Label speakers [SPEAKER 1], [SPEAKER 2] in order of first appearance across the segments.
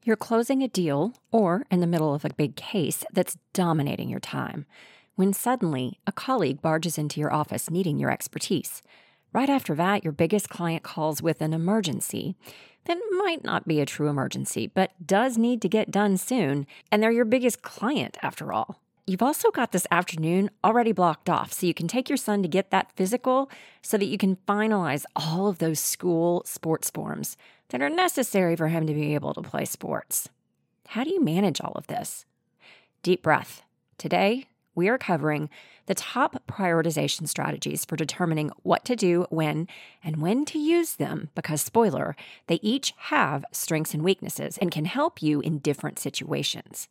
[SPEAKER 1] You're closing a deal or in the middle of a big case that's dominating your time, when suddenly a colleague barges into your office needing your expertise. Right after that, your biggest client calls with an emergency that might not be a true emergency, but does need to get done soon, and they're your biggest client after all. You've also got this afternoon already blocked off, so you can take your son to get that physical so that you can finalize all of those school sports forms that are necessary for him to be able to play sports. How do you manage all of this? Deep breath. Today, we are covering the top prioritization strategies for determining what to do when and when to use them because, spoiler, they each have strengths and weaknesses and can help you in different situations.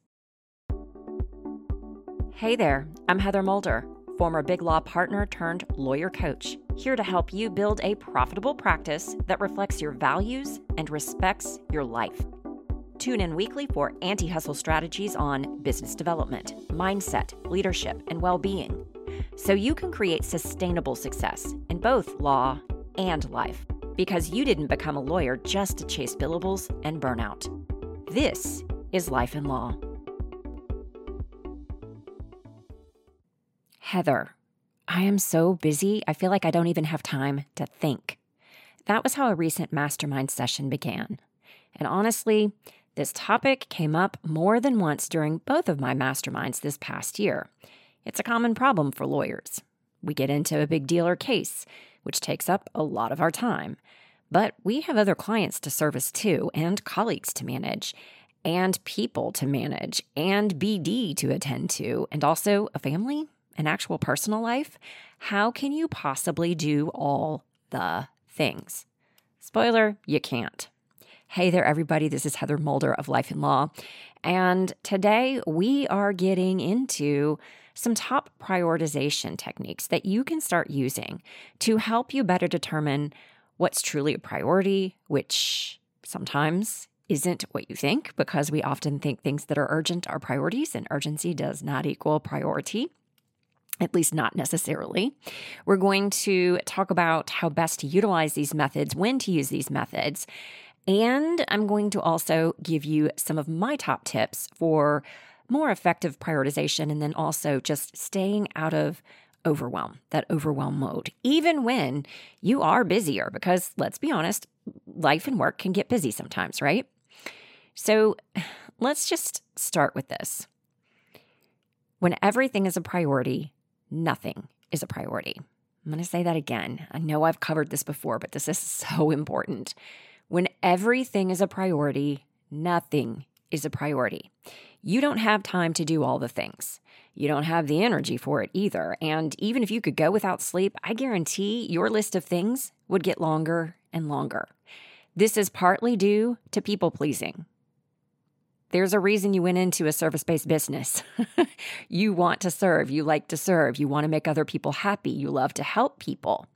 [SPEAKER 1] Hey there, I'm Heather Mulder, former Big Law partner turned lawyer coach, here to help you build a profitable practice that reflects your values and respects your life. Tune in weekly for anti-hustle strategies on business development, mindset, leadership, and well-being, so you can create sustainable success in both law and life, because you didn't become a lawyer just to chase billables and burnout. This is Life in Law. Heather, I am so busy, I feel like I don't even have time to think. That was how a recent mastermind session began. And honestly, this topic came up more than once during both of my masterminds this past year. It's a common problem for lawyers. We get into a big deal or case, which takes up a lot of our time. But we have other clients to service too, and colleagues to manage, and people to manage, and BD to attend to, and also a family, an actual personal life. How can you possibly do all the things? Spoiler, you can't. Hey there, everybody. This is Heather Mulder of Life in Law. And today we are getting into some top prioritization techniques that you can start using to help you better determine what's truly a priority, which sometimes isn't what you think, because we often think things that are urgent are priorities, and urgency does not equal priority. At least not necessarily. We're going to talk about how best to utilize these methods, when to use these methods, and I'm going to also give you some of my top tips for more effective prioritization and then also just staying out of overwhelm, that overwhelm mode, even when you are busier, because let's be honest, life and work can get busy sometimes, right? So let's just start with this. When everything is a priority, nothing is a priority. I'm going to say that again. I know I've covered this before, but this is so important. When everything is a priority, nothing is a priority. You don't have time to do all the things. You don't have the energy for it either. And even if you could go without sleep, I guarantee your list of things would get longer and longer. This is partly due to people pleasing. There's a reason you went into a service-based business. You want to serve. You like to serve. You want to make other people happy. You love to help people.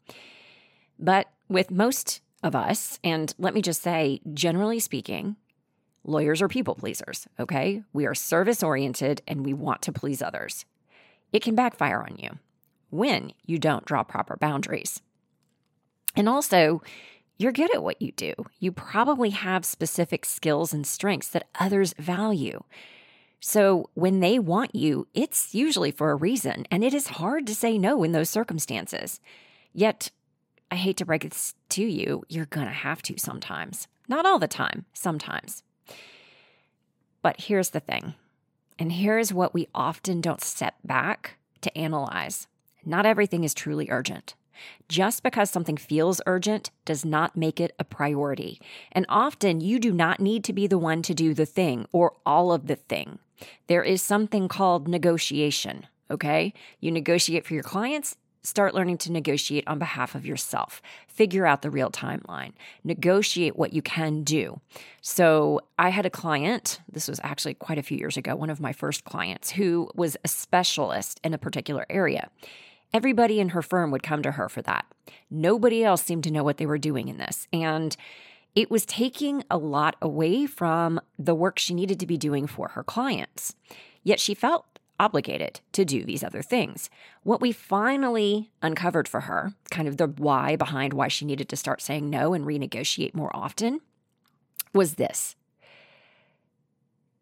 [SPEAKER 1] But with most of us, and let me just say, generally speaking, lawyers are people pleasers, okay? We are service-oriented and we want to please others. It can backfire on you when you don't draw proper boundaries. And also, you're good at what you do. You probably have specific skills and strengths that others value. So when they want you, it's usually for a reason, and it is hard to say no in those circumstances. Yet, I hate to break this to you, you're going to have to sometimes. Not all the time, sometimes. But here's the thing, and here's what we often don't step back to analyze. Not everything is truly urgent. Just because something feels urgent does not make it a priority. And often you do not need to be the one to do the thing or all of the thing. There is something called negotiation, okay? You negotiate for your clients. Start learning to negotiate on behalf of yourself. Figure out the real timeline. Negotiate what you can do. So I had a client, this was actually quite a few years ago, one of my first clients, who was a specialist in a particular area. Everybody in her firm would come to her for that. Nobody else seemed to know what they were doing in this. And it was taking a lot away from the work she needed to be doing for her clients. Yet she felt obligated to do these other things. What we finally uncovered for her, kind of the why behind why she needed to start saying no and renegotiate more often, was this.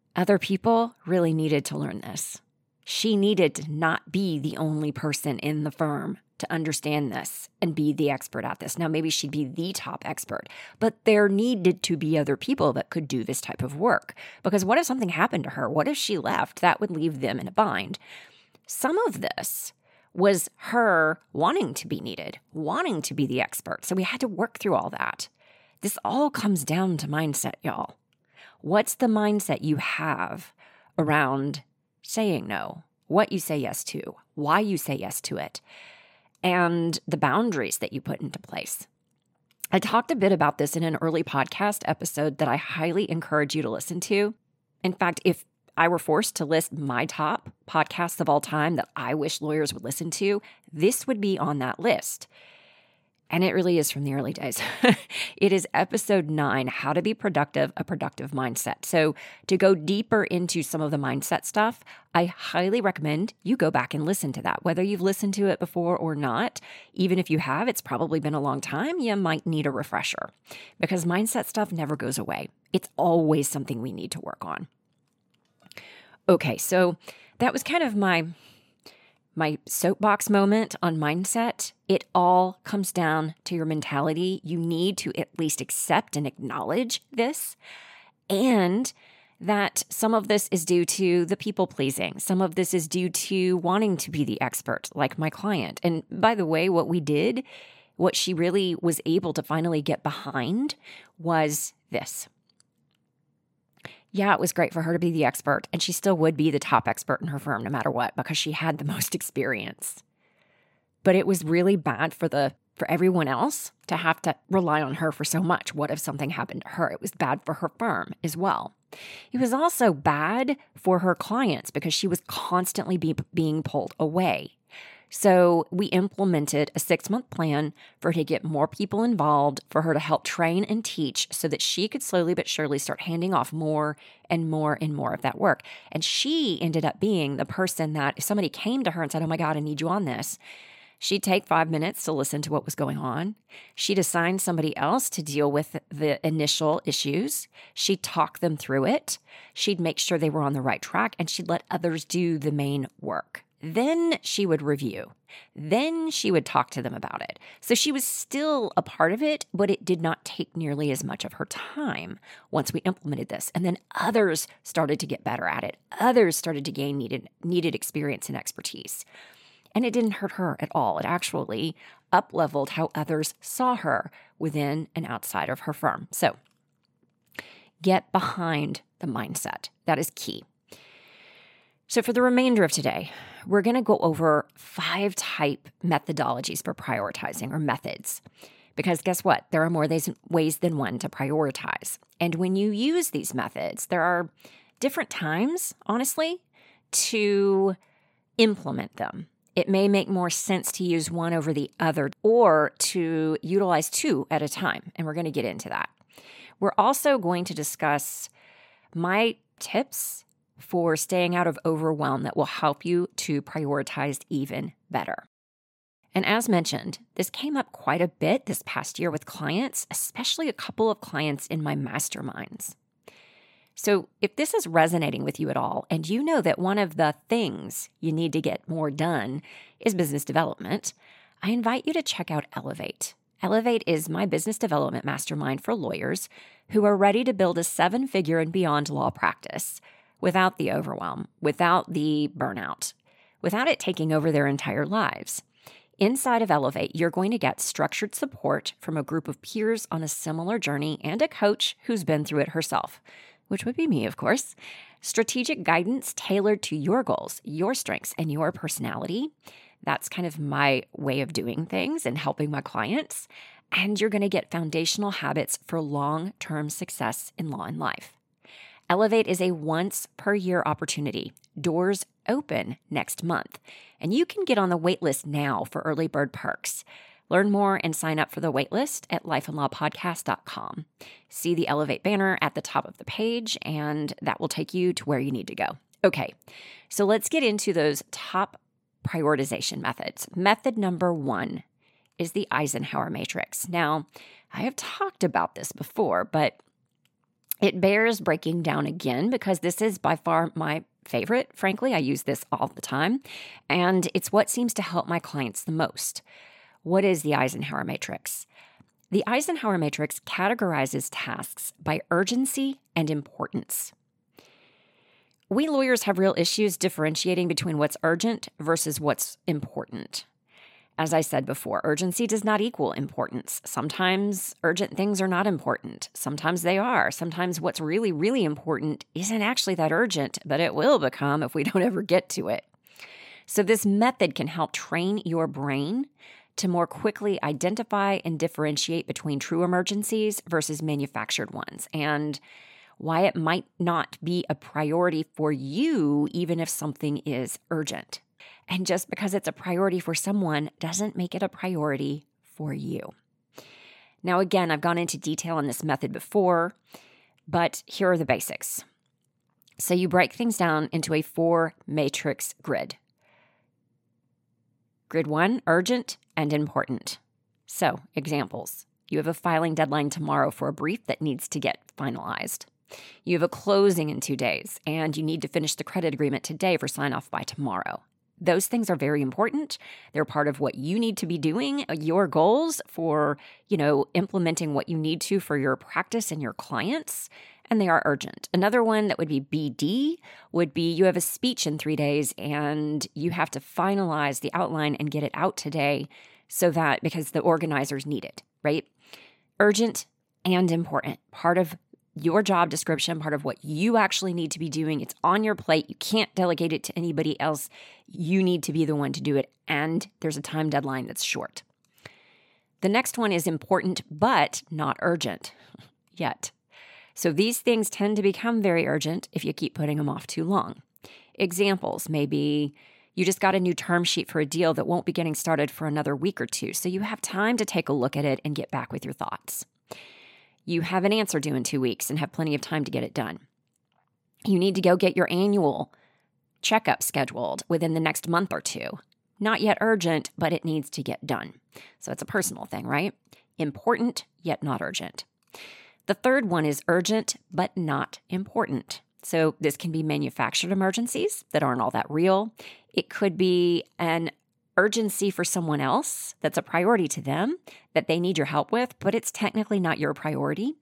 [SPEAKER 1] Other people really needed to learn this. She needed to not be the only person in the firm to understand this and be the expert at this. Now, maybe she'd be the top expert, but there needed to be other people that could do this type of work. Because what if something happened to her? What if she left? That would leave them in a bind. Some of this was her wanting to be needed, wanting to be the expert. So we had to work through all that. This all comes down to mindset, y'all. What's the mindset you have around saying no, what you say yes to, why you say yes to it, and the boundaries that you put into place? I talked a bit about this in an early podcast episode that I highly encourage you to listen to. In fact, if I were forced to list my top podcasts of all time that I wish lawyers would listen to, this would be on that list. And it really is from the early days. It is episode 9, How to Be Productive, a Productive Mindset. So to go deeper into some of the mindset stuff, I highly recommend you go back and listen to that. Whether you've listened to it before or not, even if you have, it's probably been a long time, you might need a refresher because mindset stuff never goes away. It's always something we need to work on. Okay, so that was kind of my soapbox moment on mindset. It all comes down to your mentality. You need to at least accept and acknowledge this, and that some of this is due to the people pleasing. Some of this is due to wanting to be the expert, like my client. And by the way, what she really was able to finally get behind was this. Yeah, it was great for her to be the expert, and she still would be the top expert in her firm no matter what because she had the most experience. But it was really bad for everyone else to have to rely on her for so much. What if something happened to her? It was bad for her firm as well. It was also bad for her clients because she was constantly being pulled away. So we implemented a 6-month plan for her to get more people involved, for her to help train and teach so that she could slowly but surely start handing off more and more and more of that work. And she ended up being the person that if somebody came to her and said, "Oh my God, I need you on this," she'd take 5 minutes to listen to what was going on. She'd assign somebody else to deal with the initial issues. She'd talk them through it. She'd make sure they were on the right track, and she'd let others do the main work. Then she would review. Then she would talk to them about it. So she was still a part of it, but it did not take nearly as much of her time once we implemented this. And then others started to get better at it. Others started to gain needed experience and expertise. And it didn't hurt her at all. It actually up-leveled how others saw her within and outside of her firm. So get behind the mindset. That is key. So for the remainder of today, we're going to go over 5 type methodologies for prioritizing, or methods. Because guess what? There are more ways than one to prioritize. And when you use these methods, there are different times, honestly, to implement them. It may make more sense to use one over the other or to utilize 2 at a time. And we're going to get into that. We're also going to discuss my tips for staying out of overwhelm that will help you to prioritize even better. And as mentioned, this came up quite a bit this past year with clients, especially a couple of clients in my masterminds. So if this is resonating with you at all, and you know that one of the things you need to get more done is business development, I invite you to check out Elevate. Elevate is my business development mastermind for lawyers who are ready to build a 7-figure and beyond law practice without the overwhelm, without the burnout, without it taking over their entire lives. Inside of Elevate, you're going to get structured support from a group of peers on a similar journey and a coach who's been through it herself, which would be me, of course. Strategic guidance tailored to your goals, your strengths, and your personality. That's kind of my way of doing things and helping my clients. And you're going to get foundational habits for long-term success in law and life. Elevate is a once-per-year opportunity. Doors open next month, and you can get on the waitlist now for early bird perks. Learn more and sign up for the waitlist at lifeandlawpodcast.com. See the Elevate banner at the top of the page, and that will take you to where you need to go. Okay, so let's get into those top prioritization methods. Method number 1 is the Eisenhower matrix. Now, I have talked about this before, but It bears breaking down again because this is by far my favorite. Frankly, I use this all the time, and it's what seems to help my clients the most. What is the Eisenhower matrix? The Eisenhower matrix categorizes tasks by urgency and importance. We lawyers have real issues differentiating between what's urgent versus what's important. As I said before, urgency does not equal importance. Sometimes urgent things are not important. Sometimes they are. Sometimes what's really, really important isn't actually that urgent, but it will become if we don't ever get to it. So this method can help train your brain to more quickly identify and differentiate between true emergencies versus manufactured ones, and why it might not be a priority for you, even if something is urgent. And just because it's a priority for someone doesn't make it a priority for you. Now, again, I've gone into detail on this method before, but here are the basics. So you break things down into a 4-matrix grid. Grid 1, urgent and important. So, examples. You have a filing deadline tomorrow for a brief that needs to get finalized. You have a closing in 2 days, and you need to finish the credit agreement today for sign-off by tomorrow. Those things are very important. They're part of what you need to be doing, your goals for, implementing what you need to for your practice and your clients, and they are urgent. Another one that would be BD would be you have a speech in 3 days and you have to finalize the outline and get it out today because the organizers need it, right? Urgent and important. Part of your job description, part of what you actually need to be doing. It's on your plate. You can't delegate it to anybody else. You need to be the one to do it, and there's a time deadline that's short. The next one is important, but not urgent yet. So these things tend to become very urgent if you keep putting them off too long. Examples, maybe you just got a new term sheet for a deal that won't be getting started for another week or two, so you have time to take a look at it and get back with your thoughts. You have an answer due in 2 weeks and have plenty of time to get it done. You need to go get your annual checkup scheduled within the next month or two. Not yet urgent, but it needs to get done. So it's a personal thing, right? Important, yet not urgent. The third one is urgent, but not important. So this can be manufactured emergencies that aren't all that real. It could be an urgency for someone else that's a priority to them that they need your help with, but it's technically not your priority.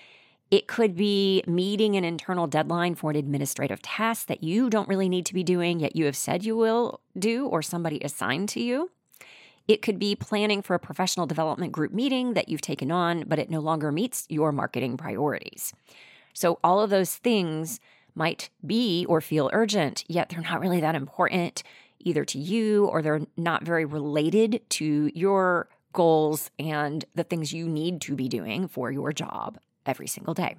[SPEAKER 1] It could be meeting an internal deadline for an administrative task that you don't really need to be doing, yet you have said you will do or somebody assigned to you. It could be planning for a professional development group meeting that you've taken on, but it no longer meets your marketing priorities. So all of those things might be or feel urgent, yet they're not really that important either to you, or they're not very related to your goals and the things you need to be doing for your job every single day.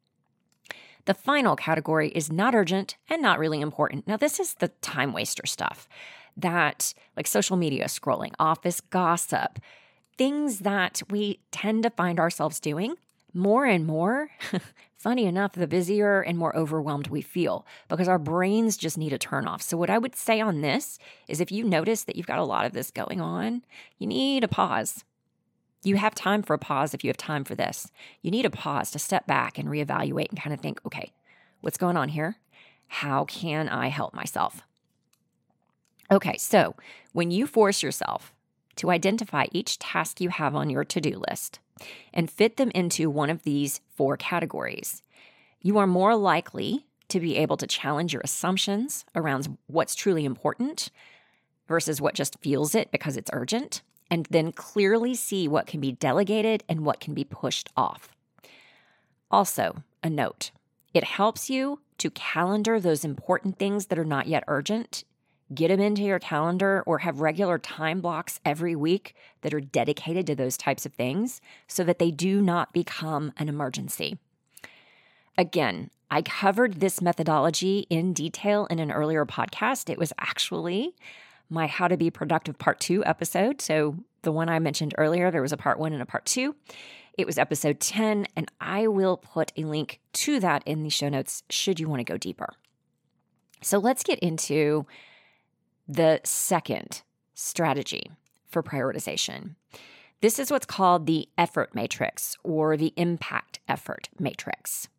[SPEAKER 1] The final category is not urgent and not really important. Now, this is the time waster stuff that, like social media scrolling, office gossip, things that we tend to find ourselves doing more and more. Funny enough, the busier and more overwhelmed we feel because our brains just need a turn off. So what I would say on this is if you notice that you've got a lot of this going on, you need a pause. You have time for a pause if you have time for this. You need a pause to step back and reevaluate and kind of think, okay, what's going on here? How can I help myself? Okay, so when you force yourself to identify each task you have on your to-do list and fit them into one of these 4 categories, you are more likely to be able to challenge your assumptions around what's truly important versus what just feels it because it's urgent, and then clearly see what can be delegated and what can be pushed off. Also, a note, it helps you to calendar those important things that are not yet urgent. Get them into your calendar or have regular time blocks every week that are dedicated to those types of things so that they do not become an emergency. Again, I covered this methodology in detail in an earlier podcast. It was actually my How to Be Productive Part 2 episode. So the one I mentioned earlier, there was a Part 1 and a Part 2. It was episode 10, and I will put a link to that in the show notes should you want to go deeper. So let's get into the second strategy for prioritization. This is what's called the effort matrix or the impact effort matrix.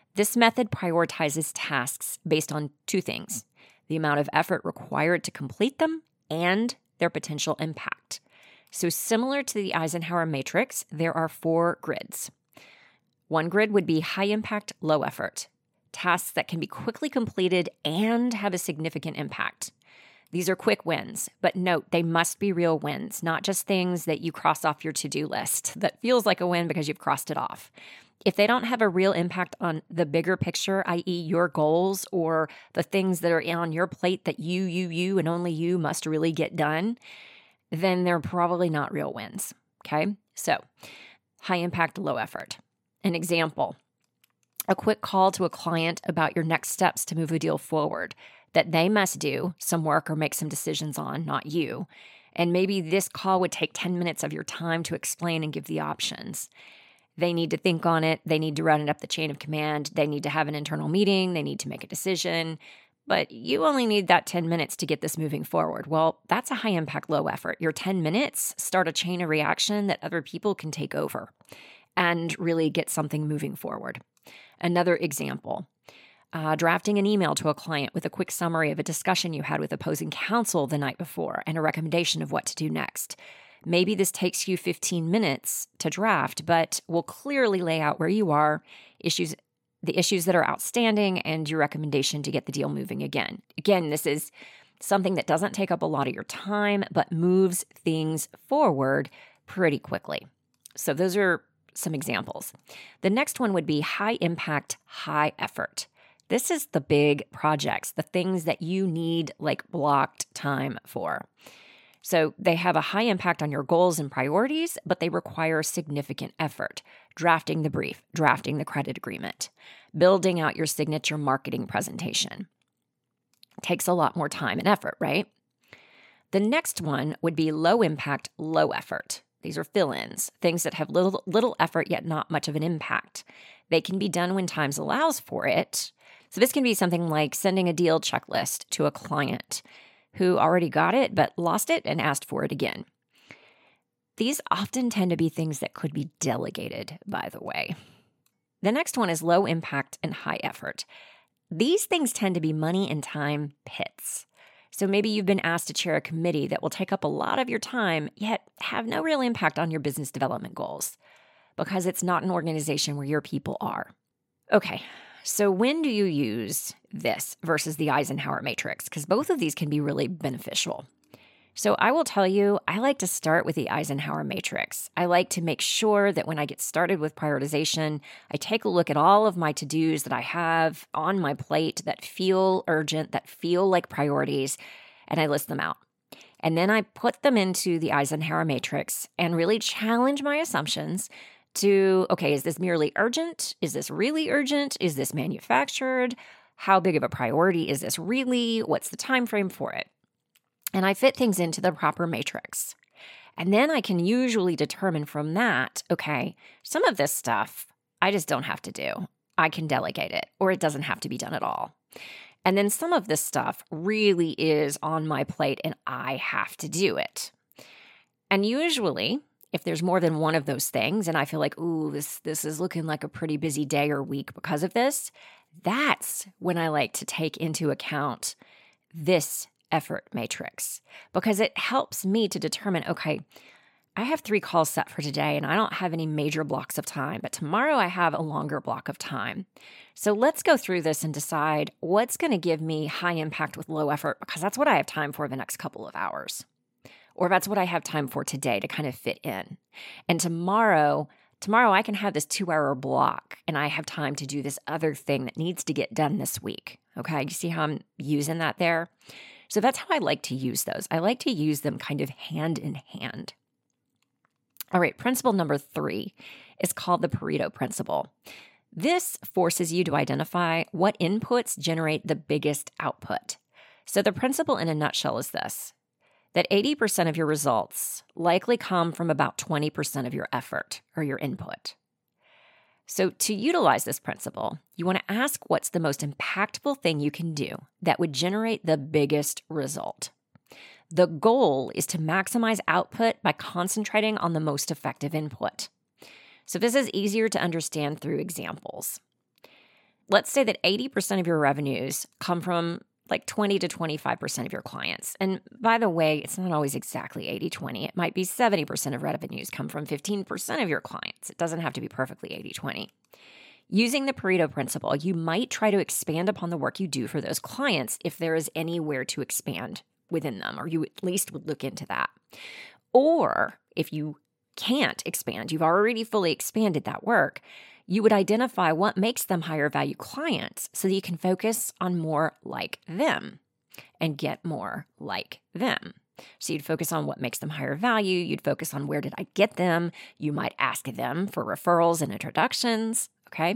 [SPEAKER 1] This method prioritizes tasks based on two things: the amount of effort required to complete them and their potential impact. So similar to the Eisenhower matrix, there are 4 grids. One grid would be high impact, low effort, tasks that can be quickly completed and have a significant impact. These are quick wins, but note they must be real wins, not just things that you cross off your to-do list that feels like a win because you've crossed it off. If they don't have a real impact on the bigger picture, i.e. your goals or the things that are on your plate that you and only you must really get done, then they're probably not real wins, okay? So high impact, low effort. An example, a quick call to a client about your next steps to move a deal forward that they must do some work or make some decisions on, not you. And maybe this call would take 10 minutes of your time to explain and give the options. They need to think on it. They need to run it up the chain of command. They need to have an internal meeting. They need to make a decision. But you only need that 10 minutes to get this moving forward. Well, that's a high impact, low effort. Your 10 minutes start a chain of reaction that other people can take over and really get something moving forward. Another example, drafting an email to a client with a quick summary of a discussion you had with opposing counsel the night before and a recommendation of what to do next. Maybe this takes you 15 minutes to draft, but will clearly lay out where you are, the issues that are outstanding, and your recommendation to get the deal moving again. Again, this is something that doesn't take up a lot of your time, but moves things forward pretty quickly. So those are some examples. The next one would be high impact, high effort. This is the big projects, the things that you need like blocked time for. So they have a high impact on your goals and priorities, but they require significant effort. Drafting the brief, drafting the credit agreement, building out your signature marketing presentation. Takes a lot more time and effort, right? The next one would be low impact, low effort. These are fill-ins, things that have little effort yet not much of an impact. They can be done when time allows for it. So this can be something like sending a deal checklist to a client who already got it but lost it and asked for it again. These often tend to be things that could be delegated, by the way. The next one is low impact and high effort. These things tend to be money and time pits. So maybe you've been asked to chair a committee that will take up a lot of your time, yet have no real impact on your business development goals because it's not an organization where your people are. Okay, so when do you use this versus the Eisenhower matrix? Because both of these can be really beneficial. So I will tell you, I like to start with the Eisenhower matrix. I like to make sure that when I get started with prioritization, I take a look at all of my to-dos that I have on my plate that feel urgent, that feel like priorities, and I list them out. And then I put them into the Eisenhower matrix and really challenge my assumptions to, okay, is this merely urgent? Is this really urgent? Is this manufactured? How big of a priority is this really? What's the time frame for it? And I fit things into the proper matrix. And then I can usually determine from that, okay, some of this stuff I just don't have to do. I can delegate it, or it doesn't have to be done at all. And then some of this stuff really is on my plate and I have to do it. And usually, if there's more than one of those things and I feel like, ooh, this is looking like a pretty busy day or week because of this, that's when I like to take into account this effort matrix because it helps me to determine, okay, I have 3 calls set for today and I don't have any major blocks of time, but tomorrow I have a longer block of time. So let's go through this and decide what's going to give me high impact with low effort because that's what I have time for the next couple of hours. Or that's what I have time for today to kind of fit in. And tomorrow I can have this 2-hour block and I have time to do this other thing that needs to get done this week. Okay, you see how I'm using that there? So that's how I like to use those. I like to use them kind of hand in hand. All right, principle number 3 is called the Pareto principle. This forces you to identify what inputs generate the biggest output. So the principle in a nutshell is this, that 80% of your results likely come from about 20% of your effort or your input. So to utilize this principle, you want to ask what's the most impactful thing you can do that would generate the biggest result. The goal is to maximize output by concentrating on the most effective input. So this is easier to understand through examples. let's say that 80% of your revenues come from like 20 to 25% of your clients. And by the way, it's not always exactly 80-20. It might be 70% of revenues come from 15% of your clients. It doesn't have to be perfectly 80-20. Using the Pareto principle, you might try to expand upon the work you do for those clients if there is anywhere to expand within them, or you at least would look into that. Or if you can't expand, you've already fully expanded that work, you would identify what makes them higher value clients so that you can focus on more like them and get more like them. So you'd focus on what makes them higher value. You'd focus on where did I get them? You might ask them for referrals and introductions, okay?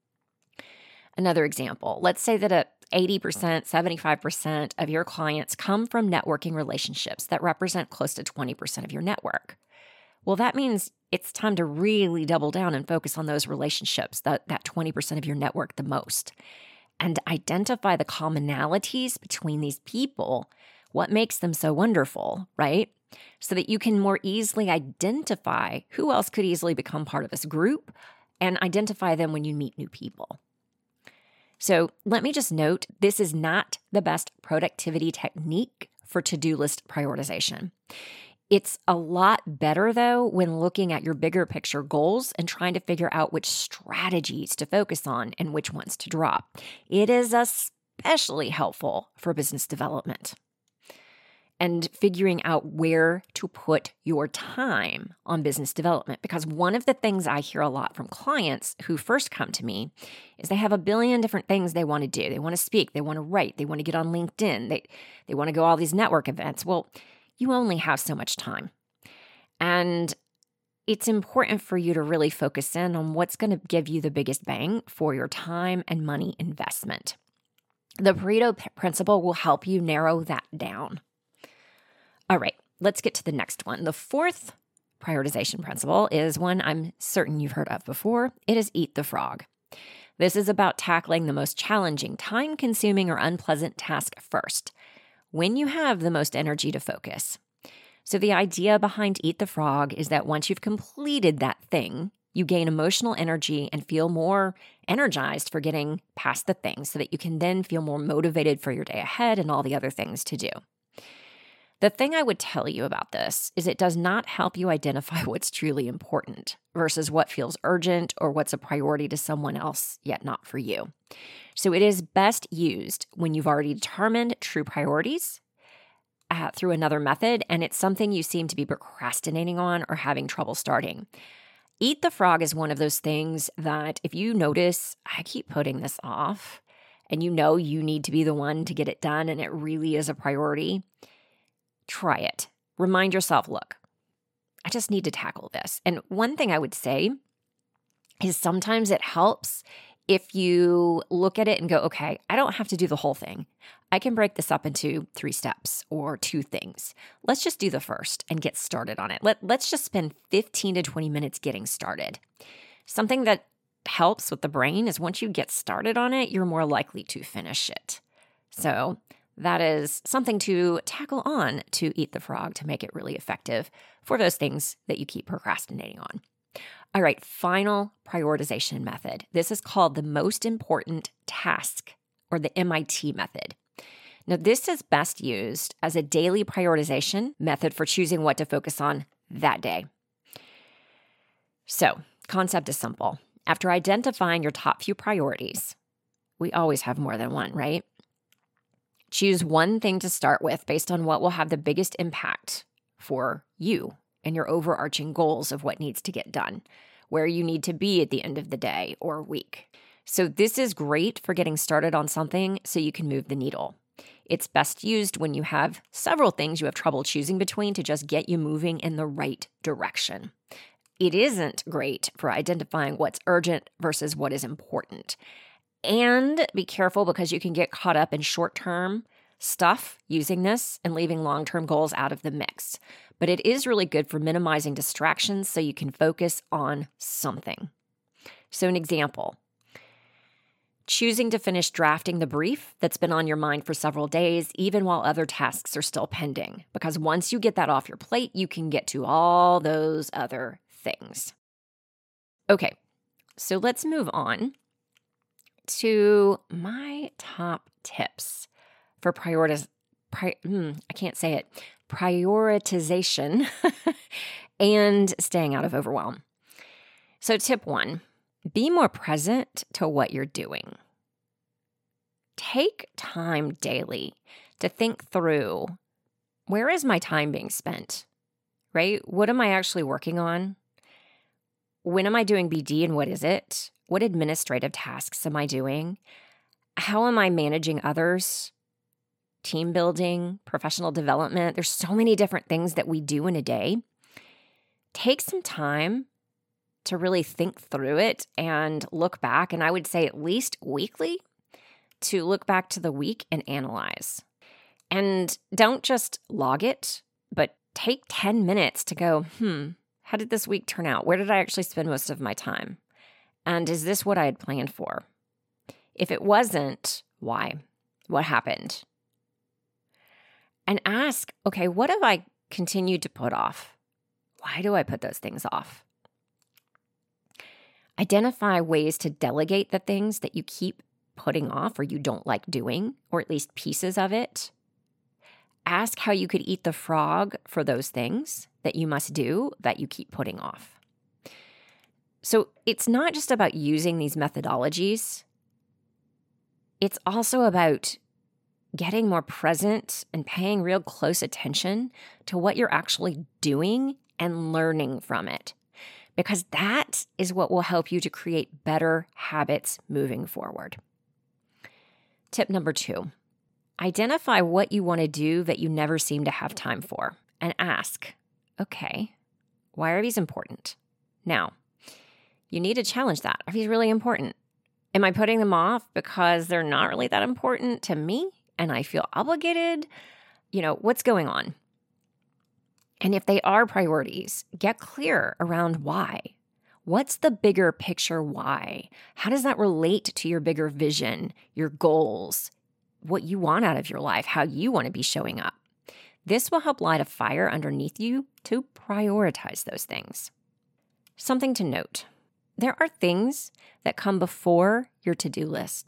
[SPEAKER 1] Another example, let's say that 80%, 75% of your clients come from networking relationships that represent close to 20% of your network. Well, that means it's time to really double down and focus on those relationships, that 20% of your network the most, and identify the commonalities between these people, what makes them so wonderful, right? So that you can more easily identify who else could easily become part of this group and identify them when you meet new people. So let me just note, this is not the best productivity technique for to-do list prioritization. It's a lot better, though, when looking at your bigger picture goals and trying to figure out which strategies to focus on and which ones to drop. It is especially helpful for business development and figuring out where to put your time on business development. Because one of the things I hear a lot from clients who first come to me is they have a billion different things they want to do. They want to speak, they want to write, they want to get on LinkedIn, they want to go all these network events. Well, you only have so much time. And it's important for you to really focus in on what's going to give you the biggest bang for your time and money investment. The Pareto principle will help you narrow that down. All right, let's get to the next one. The fourth prioritization principle is one I'm certain you've heard of before. It is eat the frog. This is about tackling the most challenging, time-consuming, or unpleasant task first, when you have the most energy to focus. So the idea behind Eat the Frog is that once you've completed that thing, you gain emotional energy and feel more energized for getting past the thing so that you can then feel more motivated for your day ahead and all the other things to do. The thing I would tell you about this is it does not help you identify what's truly important versus what feels urgent or what's a priority to someone else, yet not for you. So it is best used when you've already determined true priorities through another method, and it's something you seem to be procrastinating on or having trouble starting. Eat the Frog is one of those things that if you notice, I keep putting this off, and you know you need to be the one to get it done, and it really is a priority, try it. Remind yourself, look, I just need to tackle this. And one thing I would say is sometimes it helps if you look at it and go, okay, I don't have to do the whole thing. I can break this up into 3 steps or 2 things. Let's just do the first and get started on it. Let's just spend 15 to 20 minutes getting started. Something that helps with the brain is once you get started on it, you're more likely to finish it. So that is something to tackle on to Eat the Frog to make it really effective for those things that you keep procrastinating on. All right, final prioritization method. This is called the most important task, or the MIT method. Now, this is best used as a daily prioritization method for choosing what to focus on that day. So, concept is simple. After identifying your top few priorities, we always have more than one, right? Choose one thing to start with based on what will have the biggest impact for you and your overarching goals of what needs to get done, where you need to be at the end of the day or week. So this is great for getting started on something so you can move the needle. It's best used when you have several things you have trouble choosing between to just get you moving in the right direction. It isn't great for identifying what's urgent versus what is important. And be careful because you can get caught up in short-term stuff using this and leaving long-term goals out of the mix. But it is really good for minimizing distractions so you can focus on something. So an example, choosing to finish drafting the brief that's been on your mind for several days, even while other tasks are still pending. Because once you get that off your plate, you can get to all those other things. Okay, so let's move on to my top tips for prioritization and staying out of overwhelm. So tip 1, be more present to what you're doing. Take time daily to think through, where is my time being spent, right? What am I actually working on? When am I doing BD and what is it? What administrative tasks am I doing? How am I managing others? Team building, professional development. There's so many different things that we do in a day. Take some time to really think through it and look back. And I would say at least weekly to look back to the week and analyze. And don't just log it, but take 10 minutes to go, how did this week turn out? Where did I actually spend most of my time? And is this what I had planned for? If it wasn't, why? What happened? And ask, okay, what have I continued to put off? Why do I put those things off? Identify ways to delegate the things that you keep putting off or you don't like doing, or at least pieces of it. Ask how you could eat the frog for those things that you must do that you keep putting off. So it's not just about using these methodologies. It's also about getting more present and paying real close attention to what you're actually doing and learning from it, because that is what will help you to create better habits moving forward. Tip number 2, identify what you want to do that you never seem to have time for and ask, okay, why are these important? Now, you need to challenge that. Are these really important? Am I putting them off because they're not really that important to me and I feel obligated? What's going on? And if they are priorities, get clear around why. What's the bigger picture why? How does that relate to your bigger vision, your goals, what you want out of your life, how you want to be showing up? This will help light a fire underneath you to prioritize those things. Something to note. There are things that come before your to-do list.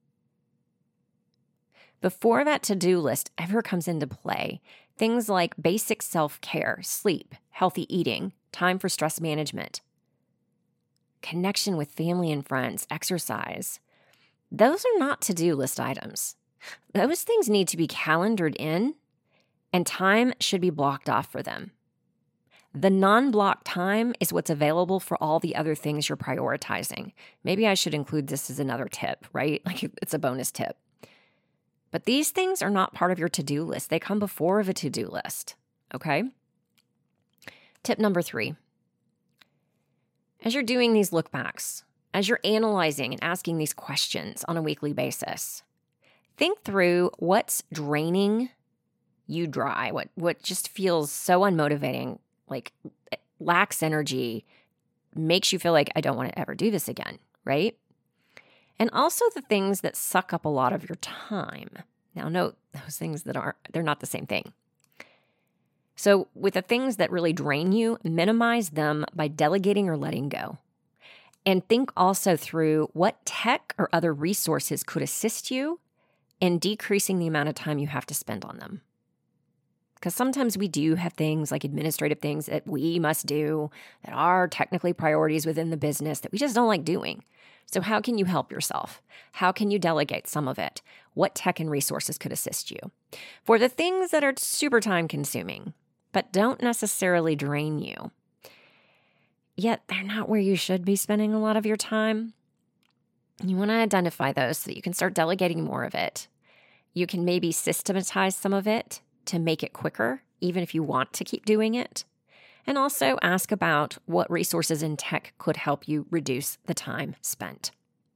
[SPEAKER 1] Before that to-do list ever comes into play, things like basic self-care, sleep, healthy eating, time for stress management, connection with family and friends, exercise, those are not to-do list items. Those things need to be calendared in, and time should be blocked off for them. The non-blocked time is what's available for all the other things you're prioritizing. Maybe I should include this as another tip, right? Like it's a bonus tip. But these things are not part of your to-do list. They come before the to-do list, okay? Tip number 3. As you're doing these look backs, as you're analyzing and asking these questions on a weekly basis, think through what's draining you dry, what just feels so unmotivating, like lacks energy, makes you feel like I don't want to ever do this again, right? And also the things that suck up a lot of your time. Now note those things they're not the same thing. So with the things that really drain you, minimize them by delegating or letting go. And think also through what tech or other resources could assist you in decreasing the amount of time you have to spend on them. Because sometimes we do have things like administrative things that we must do that are technically priorities within the business that we just don't like doing. So how can you help yourself? How can you delegate some of it? What tech and resources could assist you? For the things that are super time consuming, but don't necessarily drain you, yet they're not where you should be spending a lot of your time, you want to identify those so that you can start delegating more of it. You can maybe systematize some of it to make it quicker, even if you want to keep doing it. And also ask about what resources in tech could help you reduce the time spent.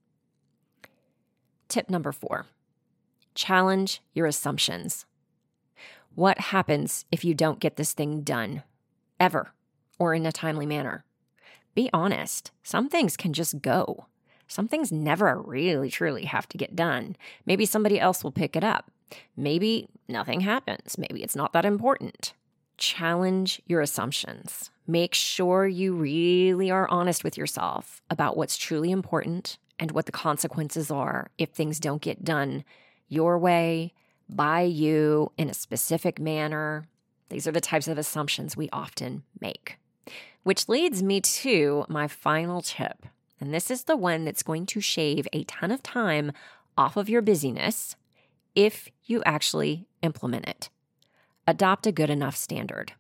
[SPEAKER 1] Tip number 4, challenge your assumptions. What happens if you don't get this thing done, ever, or in a timely manner? Be honest. Some things can just go. Some things never really, truly have to get done. Maybe somebody else will pick it up. Maybe nothing happens. Maybe it's not that important. Challenge your assumptions. Make sure you really are honest with yourself about what's truly important and what the consequences are if things don't get done your way, by you, in a specific manner. These are the types of assumptions we often make. Which leads me to my final tip. And this is the one that's going to shave a ton of time off of your busyness if you actually implement it. Adopt a good enough standard.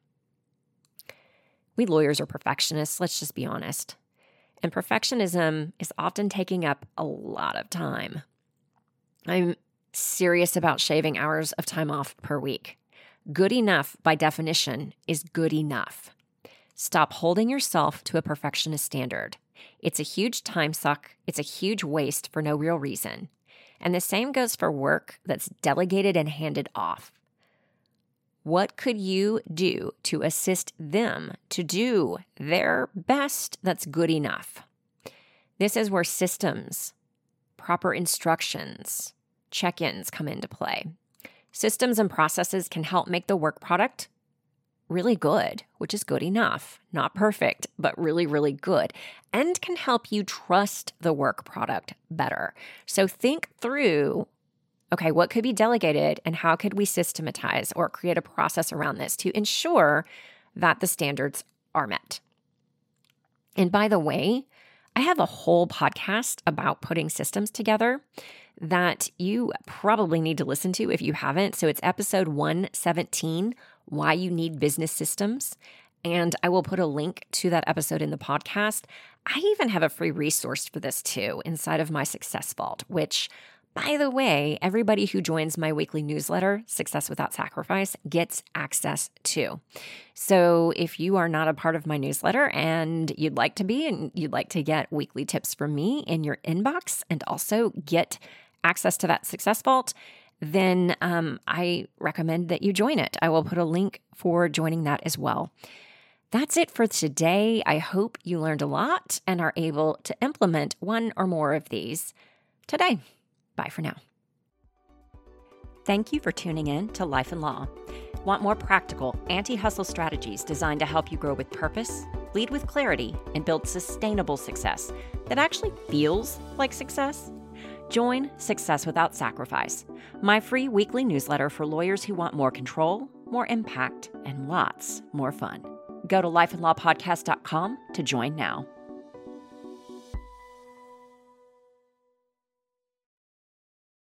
[SPEAKER 1] We lawyers are perfectionists, let's just be honest. And perfectionism is often taking up a lot of time. I'm serious about shaving hours of time off per week. Good enough, by definition, is good enough. Stop holding yourself to a perfectionist standard. It's a huge time suck. It's a huge waste for no real reason. And the same goes for work that's delegated and handed off. What could you do to assist them to do their best that's good enough? This is where systems, proper instructions, check-ins come into play. Systems and processes can help make the work product really good, which is good enough. Not perfect, but really, really good, and can help you trust the work product better. So think through, okay, what could be delegated and how could we systematize or create a process around this to ensure that the standards are met? And by the way, I have a whole podcast about putting systems together that you probably need to listen to if you haven't. So it's episode 117, Why You Need Business Systems. And I will put a link to that episode in the podcast. I even have a free resource for this too inside of my Success Vault, which, by the way, everybody who joins my weekly newsletter, Success Without Sacrifice, gets access to. So if you are not a part of my newsletter and you'd like to be, and you'd like to get weekly tips from me in your inbox and also get access to that Success Vault, then I recommend that you join it. I will put a link for joining that as well. That's it for today. I hope you learned a lot and are able to implement one or more of these today. Bye for now. Thank you for tuning in to Life and Law. Want more practical anti-hustle strategies designed to help you grow with purpose, lead with clarity, and build sustainable success that actually feels like success? Join Success Without Sacrifice, my free weekly newsletter for lawyers who want more control, more impact, and lots more fun. Go to lifeandlawpodcast.com to join now.